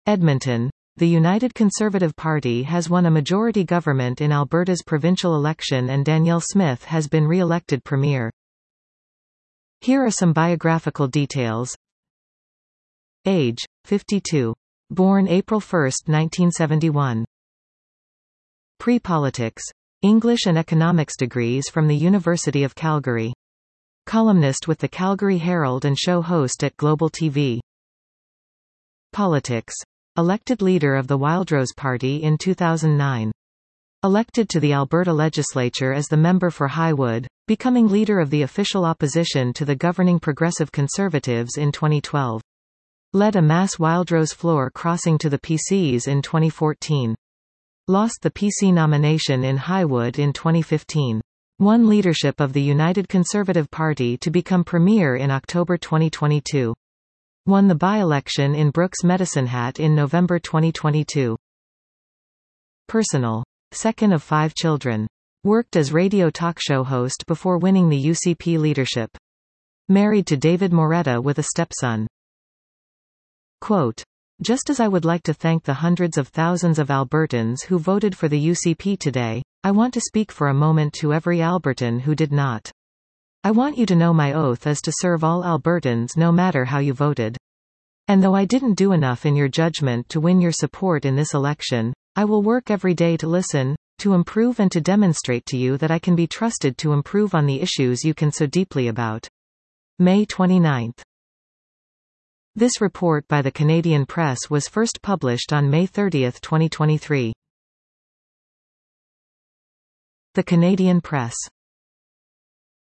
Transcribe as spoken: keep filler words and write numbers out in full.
Edmonton. The United Conservative Party has won a majority government in Alberta's provincial election and Danielle Smith has been re-elected Premier. Here are some biographical details. Age, fifty-two. Born April first nineteen seventy-one. Pre-politics. English and economics degrees from the University of Calgary. Columnist with the Calgary Herald and show host at Global T V. Politics. Elected leader of the Wildrose Party in two thousand nine. Elected to the Alberta Legislature as the member for Highwood, becoming leader of the official opposition to the governing Progressive Conservatives in twenty twelve. Led a mass Wildrose floor crossing to the P Cs in twenty fourteen. Lost the P C nomination in Highwood in twenty fifteen. Won leadership of the United Conservative Party to become Premier in October twenty twenty-two. Won the by-election in Brooks Medicine Hat in November twenty twenty-two. Personal. Second of five children. Worked as radio talk show host before winning the U C P leadership. Married to David Moretta with a stepson. Quote, "Just as I would like to thank the hundreds of thousands of Albertans who voted for the U C P today, I want to speak for a moment to every Albertan who did not. I want you to know my oath is to serve all Albertans no matter how you voted. And though I didn't do enough in your judgment to win your support in this election, I will work every day to listen, to improve and to demonstrate to you that I can be trusted to improve on the issues you can so deeply about." May twenty-ninth. This report by the Canadian Press was first published on May thirtieth twenty twenty-three. The Canadian Press.